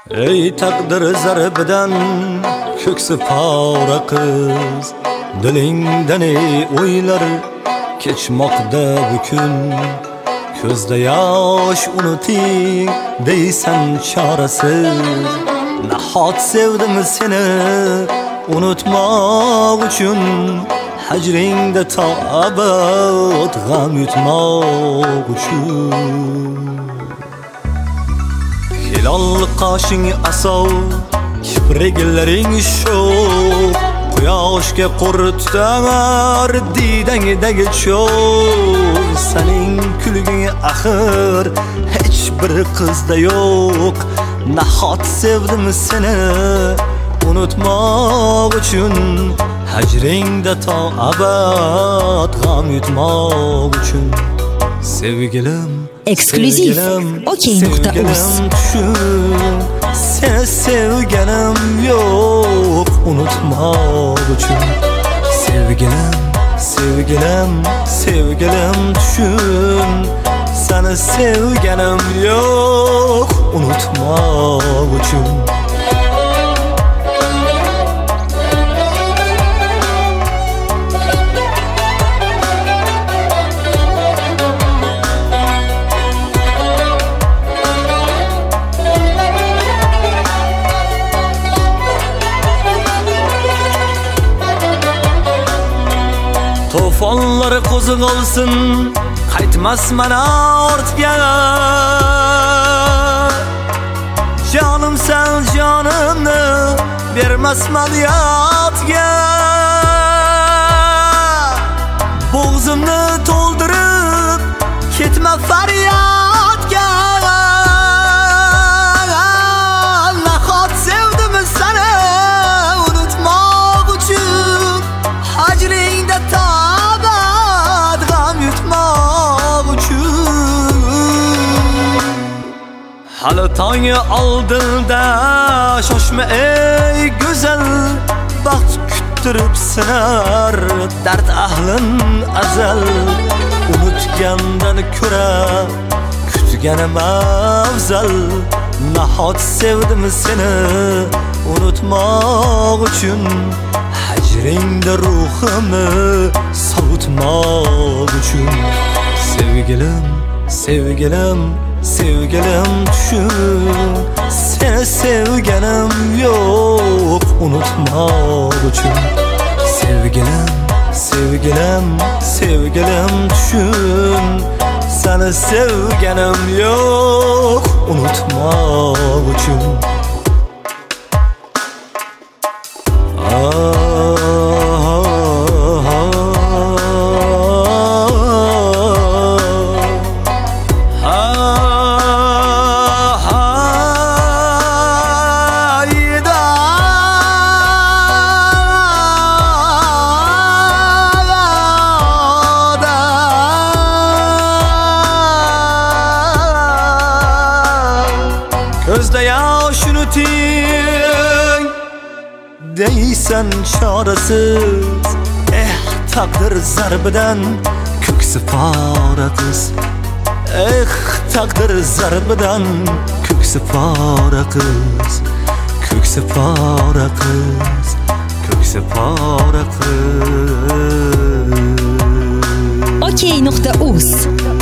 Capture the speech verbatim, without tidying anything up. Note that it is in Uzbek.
Ey taqdir zarbidan ko'ksi pora qiz, dilingdan ey o'ylar kechmoqda bu kun. Ko'zda yosh unuting deysan chorasiz. Nahot sevdim seni unutmoq uchun, hajringda to abad g'am yutmoq uchun. Hilol qoshing asov, kipriklaring sho'x, quyoshga qurtar didangdagi cho'g'. Sening kulging axir hech bir qizda yo'q. Nahot sevdim seni unutmoq uchun, hajringda to abad g'am yutmoq uchun. Sevgilim eksklyuziv okey nuqta uz. Seni sevganim yo'q unutmoq uchun. Sevgilim, sevgilim, sevgilim tushun. Seni sevganim yo'q unutmoq uchun. To'fonlar qo'zg'olsin, qaytmas mana ortga. Jonim sen jonimni bermasman yotga. Bo'g'zimni to'ldirib ketma faryodga. Nahot sevdim seni unutmoq uchun, hajringda to hali tong oldinda shoshma ey go'zal. Baxt kuttirib sinar dard ahlin azal. Unutgandan ko'ra kutganim afzal. Nahot sevdim seni unutmoq uchun, hajringda ruhimni sovutmoq uchun. Sevgilim, sevgilim, sevgilim tushun. Seni sevganim yo'q unutmoq uchun. Sevgilim, sevgilim, sevgilim tushun. Seni sevganim yo'q unutmoq uchun. Ko'zda yosh unuting deysan chorasiz. Eh taqdir zarbidan ko'ksi pora qiz. Eh taqdir zarbidan ko'ksi pora qiz. Ko'ksi pora qiz, ko'ksi pora qiz. okey nuqta uz.